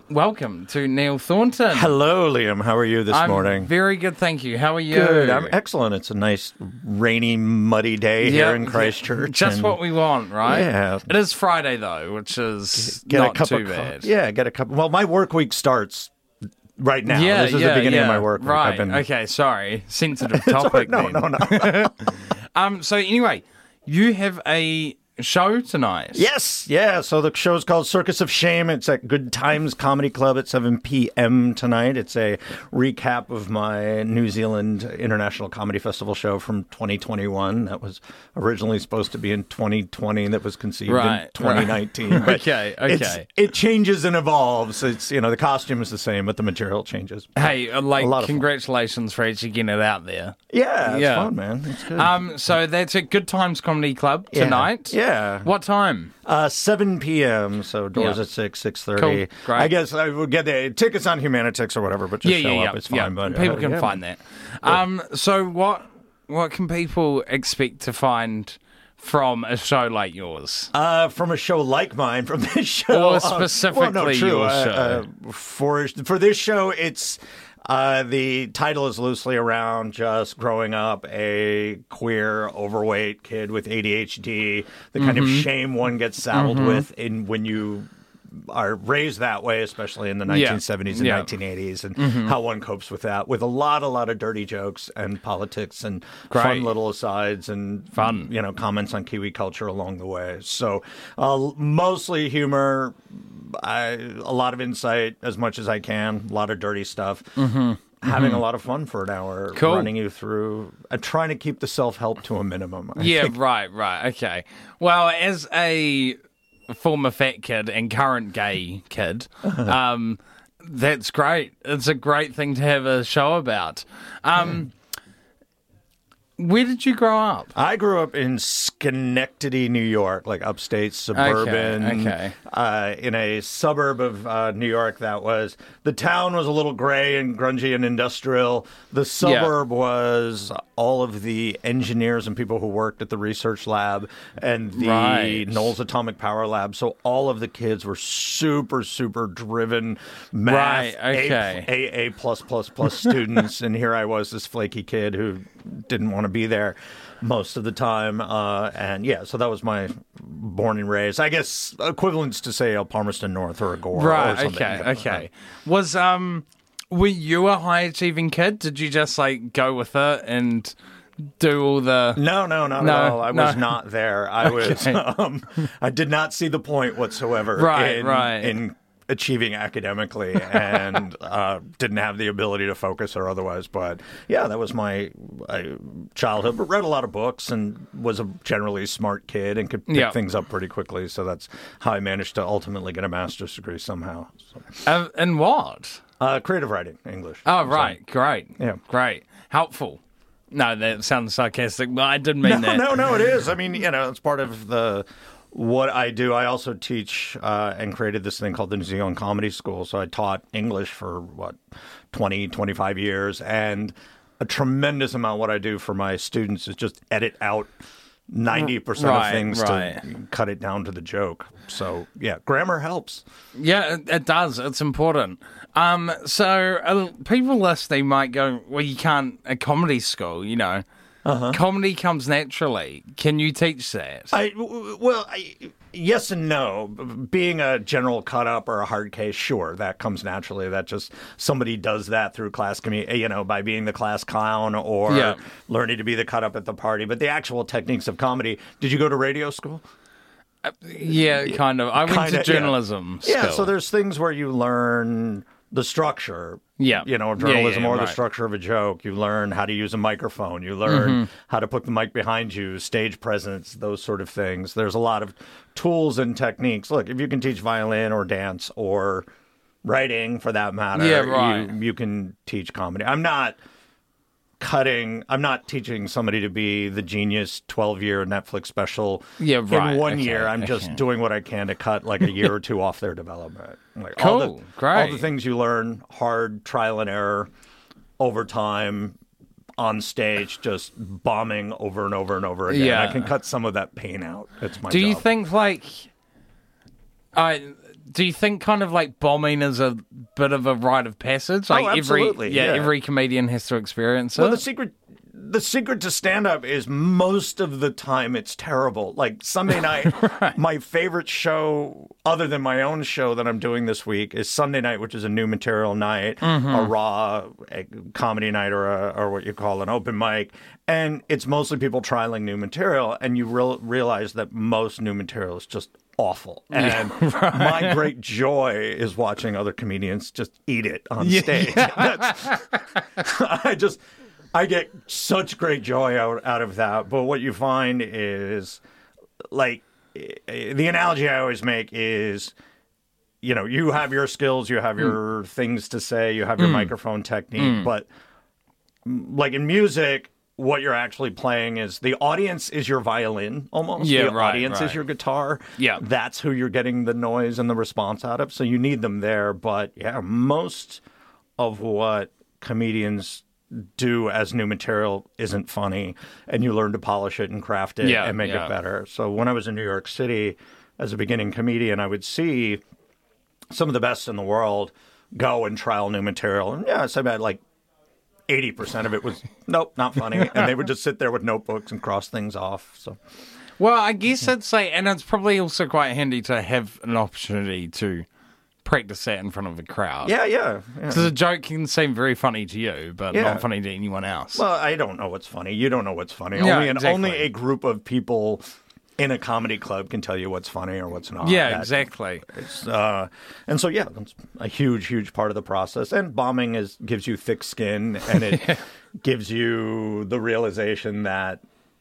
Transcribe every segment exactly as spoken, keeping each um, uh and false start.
welcome to Neil Thornton. Hello, Liam. How are you this I'm morning? Very good, thank you. How are you? Good. I'm excellent. It's a nice, rainy, muddy day Yeah, here in Christchurch. Just and what we want, right? Yeah. It is Friday, though, which is get not a cup too of co- bad. Yeah, get a cup. Well, my work week starts right now. Yeah, this is yeah, the beginning yeah. of my work week. Right, I've been... okay, sorry. Sensitive topic no, then. no, no. um, so anyway, you have a show tonight. Yes, yeah. So the show's called Circus of Shame. It's at Good Times Comedy Club at seven p.m. tonight. It's a recap of my New Zealand International Comedy Festival show from twenty twenty-one. That was originally supposed to be in twenty twenty. That was conceived Right, in twenty nineteen. right. But Okay, it's- okay. It changes and evolves. It's, you know, the costume is the same, but the material changes. Hey, uh, A like, lot of fun. congratulations for actually getting it out there. Yeah, it's Yeah. fun, man. It's good. Um, so that's at Good Times Comedy Club Yeah. tonight. Yeah. What time? Uh, seven p.m., so doors Yeah. at six, six thirty. Cool, great. I guess I would get the tickets on Humanitix or whatever, but just Yeah, show yeah, up. yeah. It's fine. yeah. But, People uh, can yeah. find that. Um, so what what can people expect to find from a show like yours? Uh, from a show like mine, from this show. Or uh, specifically well, no, true. your Uh, show. uh, for, for this show, it's... Uh, the title is loosely around just growing up a queer, overweight kid with A D H D, the kind Mm-hmm. of shame one gets saddled with in when you are raised that way, especially in the nineteen seventies and Yeah. nineteen eighties, and Mm-hmm. how one copes with that, with a lot, a lot of dirty jokes and politics and Great. fun little asides and Fun. you know, comments on Kiwi culture along the way. So uh, mostly humor. I, a lot of insight as much as I can, a lot of dirty stuff. Mm-hmm. Having a lot of fun for an hour, Cool. running you through, uh, trying to keep the self-help to a minimum. I Yeah, think. right, right. Okay. Well, as a former fat kid and current gay kid, um, that's great. It's a great thing to have a show about. Um, where did you grow up? I grew up in Schenectady, New York, like upstate suburban. okay. Uh, in a suburb of uh, New York that was, the town was a little gray and grungy and industrial. The suburb was all of the engineers and people who worked at the research lab and the Right. Knowles Atomic Power Lab. So all of the kids were super, super driven math, Right, okay. A, A, A plus, plus, plus students. And here I was, this flaky kid who didn't want to be there most of the time. Uh, and yeah, so that was my born and raised. I guess equivalents to say a Palmerston North or a Gore or Right. something. Okay. Okay. Was um, were you a high achieving kid? Did you just like go with it and do all the? No, no, not No, at all. I no. was not there. I was. Okay. Um, I did not see the point whatsoever. Right, in, right. in achieving academically, and uh, didn't have the ability to focus or otherwise. But yeah, that was my uh, childhood. But read a lot of books and was a generally smart kid and could pick Yeah. things up pretty quickly. So that's how I managed to ultimately get a master's degree somehow. So, Uh, and what? uh, creative writing, English. Oh, So- right. Great. Yeah. Great. Helpful. No, that sounds sarcastic, but I didn't mean No, that. no, no, it is. I mean, you know, it's part of the what I do. I also teach uh, and created this thing called the New Zealand Comedy School. So I taught English for, what, twenty, twenty-five years. And a tremendous amount of what I do for my students is just edit out ninety percent Right, of things right. to cut it down to the joke. So, yeah, grammar helps. Yeah, it, it does. It's important. Um, so uh, people listening might go, well, you can't, a comedy school, you know. Uh-huh. Comedy comes naturally. Can you teach that? I w- well, I, yes and no. Being a general cut up or a hard case, sure, that comes naturally. That just somebody does that through class, commu- you know, by being the class clown or Yeah. learning to be the cut up at the party. But the actual techniques of comedy. Did you go to radio school? yeah, kind of. I went Kinda, to yeah. journalism Yeah. school. So there's things where you learn the structure. Yeah. You know, Yeah, journalism yeah, or the right. structure of a joke. You learn how to use a microphone. You learn Mm-hmm. how to put the mic behind you, stage presence, those sort of things. There's a lot of tools and techniques. Look, if you can teach violin or dance or writing for that matter, Yeah, right. you, you can teach comedy. I'm not cutting, I'm not teaching somebody to be the genius twelve-year Netflix special Yeah, right. in one Okay, year. I'm just okay. doing what I can to cut like a year or two off their development. Like Cool, all the, great. all the things you learn, hard trial and error, over time, on stage, just bombing over and over and over again. Yeah. I can cut some of that pain out. It's my Do job. you think, like, I do you think kind of like bombing is a bit of a rite of passage? Like Oh, absolutely, every yeah, yeah. every comedian has to experience Well, it. the secret the secret to stand up is most of the time it's terrible. Like Sunday night, right. My favorite show other than my own show that I'm doing this week is Sunday night, which is a new material night, mm-hmm. a raw a comedy night or a, or what you call an open mic. And it's mostly people trialing new material, and you real, realize that most new material is just awful. And yeah, right. My great joy is watching other comedians just eat it on yeah, stage. Yeah. That's, I just, I get such great joy out, out of that. But what you find is, like, the analogy I always make is, you know, you have your skills, you have your mm. things to say, you have your mm. microphone technique, mm. but like in music, what you're actually playing is the audience is your violin almost. Yeah, the right, audience right. is your guitar. Yeah. That's who you're getting the noise and the response out of. So you need them there. But yeah, most of what comedians do as new material isn't funny, and you learn to polish it and craft it yeah, and make yeah. it better. So when I was in New York City as a beginning comedian, I would see some of the best in the world go and trial new material. And yeah, so I had like eighty percent of it was, nope, not funny. And they would just sit there with notebooks and cross things off. So, well, I guess it's like, and it's probably also quite handy to have an opportunity to practice that in front of a crowd. Yeah, yeah. Because yeah. a joke can seem very funny to you, but yeah. not funny to anyone else. Well, I don't know what's funny. You don't know what's funny. Yeah, only, an, exactly. only a group of people in a comedy club can tell you what's funny or what's not. Yeah, that, exactly. It's, uh, and so, yeah, that's a huge, huge part of the process. And bombing is gives you thick skin, and it yeah. gives you the realization that,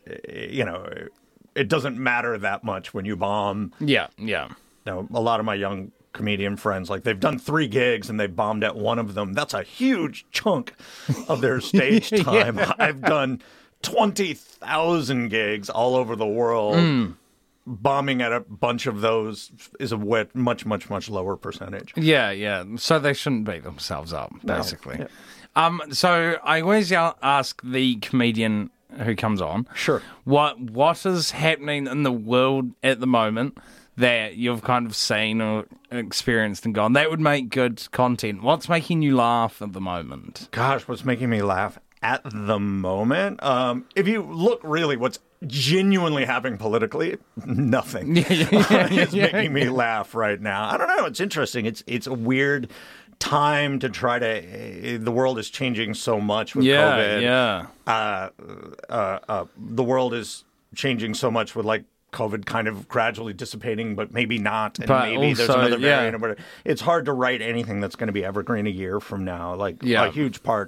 you know, it doesn't matter that much when you bomb. Yeah, yeah. You know, a lot of my young comedian friends, like, they've done three gigs and they've bombed at one of them. That's a huge chunk of their stage time. yeah. I've done twenty thousand gigs all over the world. Mm. Bombing at a bunch of those is a wet, much, much, much lower percentage. Yeah, yeah. So they shouldn't beat themselves up, basically. No. Yeah. Um, so I always ask the comedian who comes on, sure, what what is happening in the world at the moment that you've kind of seen or experienced and gone, that would make good content. What's making you laugh at the moment? Gosh, what's making me laugh at the moment? Um, if you look really what's genuinely happening politically, nothing. Yeah, yeah, yeah, it's yeah, making me yeah. laugh right now. I don't know. It's interesting. It's it's a weird time to try to. The world is changing so much with yeah, COVID. Yeah. Uh, uh, uh, the world is changing so much with like COVID kind of gradually dissipating, but maybe not, and but maybe also, there's another yeah. variant. But it's hard to write anything that's going to be evergreen a year from now. Like yeah. a huge part.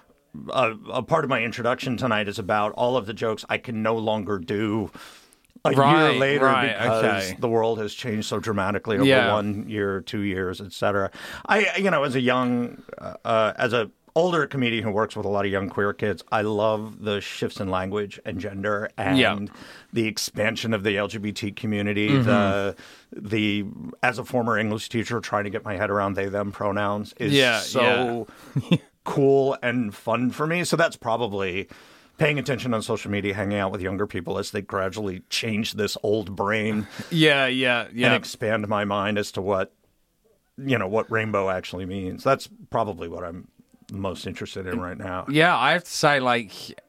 A, a part of my introduction tonight is about all of the jokes I can no longer do a right, year later right, because okay. the world has changed so dramatically over yeah. one year, two years, et cetera. I, you know, as a young, uh, as a older comedian who works with a lot of young queer kids, I love the shifts in language and gender and yeah. the expansion of the L G B T community. Mm-hmm. The the as a former English teacher, trying to get my head around they them pronouns is yeah, so. Yeah. cool and fun for me. So that's probably paying attention on social media, hanging out with younger people as they gradually change this old brain. Yeah, yeah, yeah. And expand my mind as to what, you know, what rainbow actually means. That's probably what I'm most interested in right now. Yeah, I have to say, like,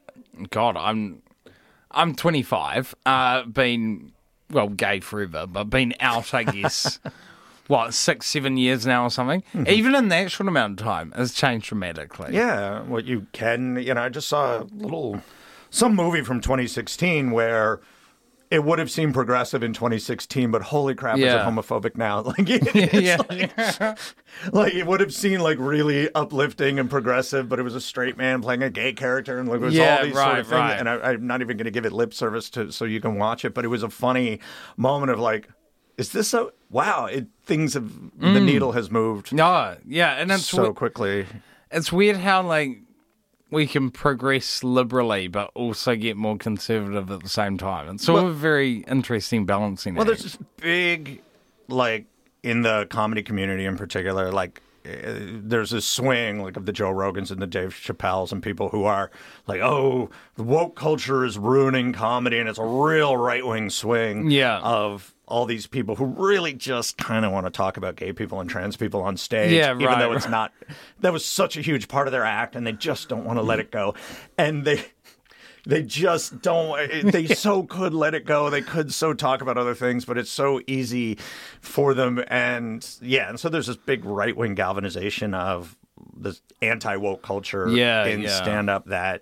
God, I'm I'm twenty-five, uh, been, well, gay forever, but been out, I guess, what, six, seven years now or something? Mm-hmm. Even in that short amount of time, it's changed dramatically. Yeah, what you can, you know, I just saw a little, some movie from twenty sixteen where it would have seemed progressive in twenty sixteen, but holy crap, yeah. is it homophobic now? Like, it, yeah, like, yeah. like, it would have seemed like really uplifting and progressive, but it was a straight man playing a gay character, and like, it was yeah, all these right, sort of things. right. And I, I'm not even going to give it lip service to so you can watch it, but it was a funny moment of like, is this so? Wow, it things have mm. the needle has moved. No, yeah, and it's so we- quickly. It's weird how like we can progress liberally, but also get more conservative at the same time. It's sort well, of a very interesting balancing Well, act. there's this big, like, in the comedy community in particular, like, uh, there's this swing, like, of the Joe Rogans and the Dave Chappelles and people who are like, oh, woke culture is ruining comedy, and it's a real right-wing swing Yeah. of all these people who really just kind of want to talk about gay people and trans people on stage, Yeah, even right, though it's right. not. That was such a huge part of their act, and they just don't want to let it go. And they they just don't. They so could let it go. They could so talk about other things, but it's so easy for them. And yeah, and so there's this big right wing galvanization of this anti woke culture Yeah, in yeah. stand up that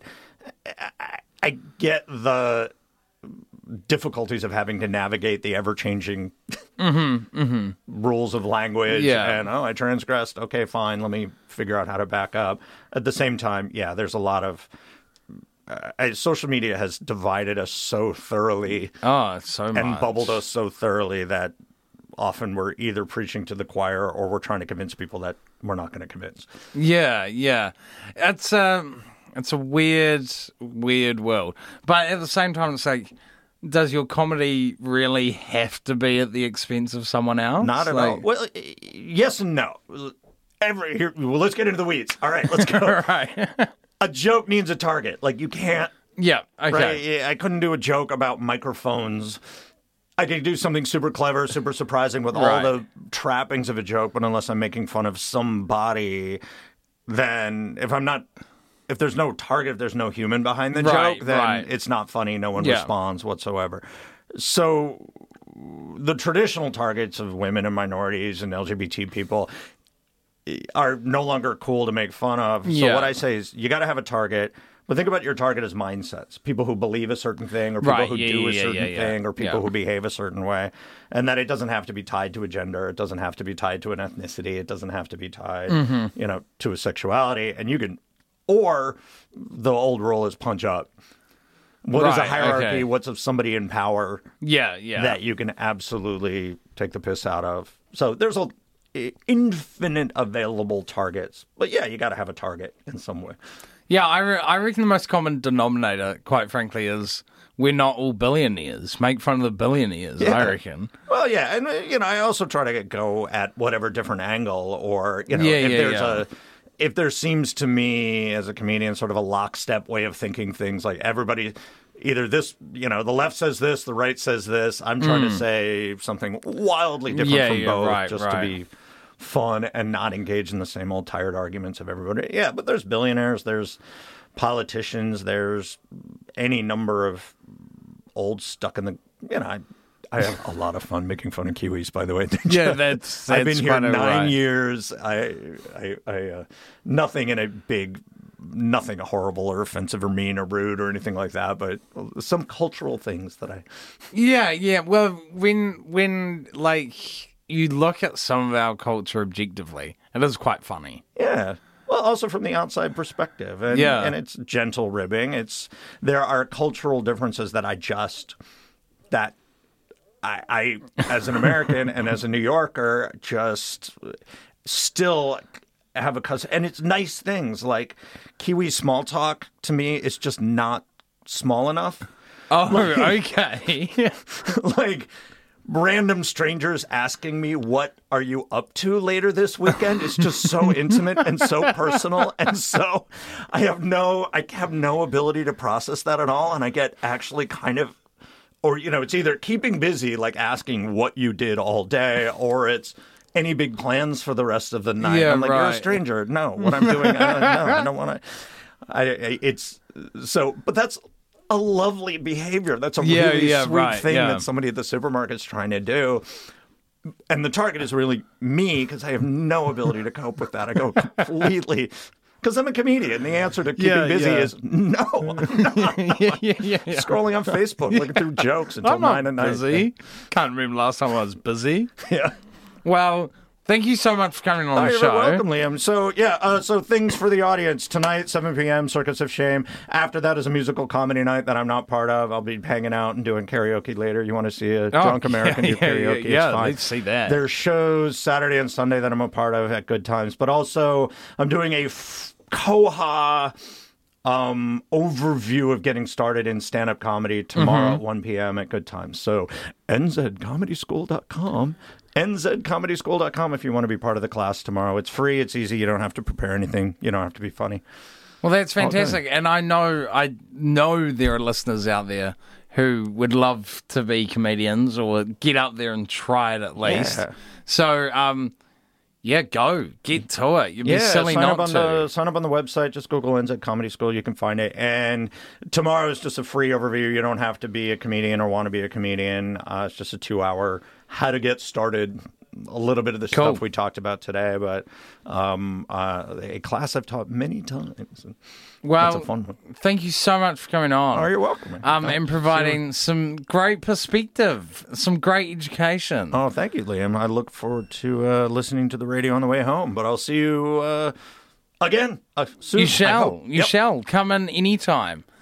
I, I get the difficulties of having to navigate the ever-changing Mm-hmm, mm-hmm. rules of language. Yeah. And, oh, I transgressed. Okay, fine. Let me figure out how to back up. At the same time, yeah, there's a lot of... Uh, social media has divided us so thoroughly Oh, so much. and bubbled us so thoroughly that often we're either preaching to the choir or we're trying to convince people that we're not going to convince. Yeah, yeah. It's um, it's a weird, weird world. But at the same time, it's like, does your comedy really have to be at the expense of someone else? Not at Like- all. Well, yes and no. Every here, well, let's get into the weeds. All right, let's go. Right. A joke needs a target. Like, you can't. Yeah, okay. Right? Yeah, I couldn't do a joke about microphones. I could do something super clever, super surprising with all Right. the trappings of a joke, but unless I'm making fun of somebody, then if I'm not, if there's no target, if there's no human behind the Right, joke, then right. it's not funny. No one Yeah. responds whatsoever. So the traditional targets of women and minorities and L G B T people are no longer cool to make fun of. So Yeah. what I say is you got to have a target. But think about your target as mindsets. People who believe a certain thing or people Right, who yeah, do yeah, a yeah, certain yeah, yeah. thing or people Yeah. who behave a certain way. And that it doesn't have to be tied to a gender. It doesn't have to be tied to an ethnicity. It doesn't have to be tied, Mm-hmm. you know, to a sexuality. And you can, or the old rule is punch up. What is a Right, hierarchy? okay. What's of somebody in power Yeah, yeah. that you can absolutely take the piss out of? So there's a infinite available targets. But yeah, you got to have a target in some way. Yeah, I, re- I reckon the most common denominator, quite frankly, is we're not all billionaires. Make fun of the billionaires, I Yeah. reckon. Well, yeah, and uh, you know, I also try to go at whatever different angle, or you know, Yeah, if yeah, there's yeah. a, if there seems to me as a comedian sort of a lockstep way of thinking things, like everybody, either this, you know, the left says this, the right says this. I'm trying to say something wildly different Hmm. Yeah, from yeah, both, right, just to right. be fun and not engage in the same old tired arguments of everybody. Yeah, but there's billionaires, there's politicians, there's any number of old stuck in the, you know, I, I have a lot of fun making fun of Kiwis, by the way. Yeah, that's, that's I've been here kinda nine right. years. I, I, I uh, nothing in a big, nothing horrible or offensive or mean or rude or anything like that, but some cultural things that I, Yeah, yeah. Well, when when like you look at some of our culture objectively, it is quite funny. yeah. Well, also from the outside perspective, and, Yeah. and it's gentle ribbing. It's there are cultural differences that I just that I, I as an American and as a New Yorker, just still have a cousin, and it's nice things like Kiwi small talk. To me, it's just not small enough. Oh, okay. Like random strangers asking me what are you up to later this weekend is just so intimate and so personal, and so I have no I have no ability to process that at all, and I get actually kind of, or you know, it's either keeping busy like asking what you did all day, or it's any big plans for the rest of the night. Yeah, I'm like, you're a right. stranger. No, what I'm doing, I don't, no, I don't want to. I, I it's so, but that's a lovely behavior. That's a Yeah, really yeah, sweet right, thing yeah. that somebody at the supermarket's trying to do. And the target is really me because I have no ability to cope with that. I go completely because I'm a comedian. The answer to keeping Yeah, busy yeah. is no. I'm not. yeah, yeah, yeah, yeah. Scrolling on Facebook, looking through jokes until I'm not nine at night. busy. Can't remember last time I was busy. Yeah. Well, thank you so much for coming on Oh, the you're show. very welcome, Liam. So, yeah, uh, so things for the audience. Tonight, seven p.m., Circus of Shame. After that is a musical comedy night that I'm not part of. I'll be hanging out and doing karaoke later. You want to see a drunk American Oh, yeah, do karaoke? Yeah, yeah, it's fine. let's see that. There's shows Saturday and Sunday that I'm a part of at Good Times. But also, I'm doing a f- Koha um, overview of getting started in stand-up comedy tomorrow Mm-hmm. at one p.m. at Good Times. So, n z comedy school dot com. n z comedy school dot com if you want to be part of the class tomorrow. It's free. It's easy. You don't have to prepare anything. You don't have to be funny. Well, that's fantastic, and I know I know there are listeners out there who would love to be comedians or get up there and try it at least. Yeah. So, um, yeah, go. Get to it. You'd be Yeah, silly sign not up on to. the sign up on the website. Just Google N Z Comedy School. You can find it. And tomorrow is just a free overview. You don't have to be a comedian or want to be a comedian. Uh, it's just a two-hour how to get started. A little bit of the Cool. stuff we talked about today, but um, uh, a class I've taught many times. Well, That's a fun one. thank you so much for coming on. Oh, you're welcome. man. Um, Oh, and providing some great perspective, some great education. Oh, thank you, Liam. I look forward to uh, listening to the radio on the way home. But I'll see you uh, again uh, soon. you I shall. hope. You Yep. shall. Come in anytime.